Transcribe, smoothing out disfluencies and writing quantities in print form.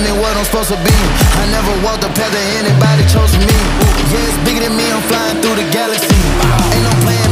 me what I'm supposed to be. I never walked the path that anybody chose for me. Yeah, it's bigger than me, I'm flying through the galaxy. Ain't no plan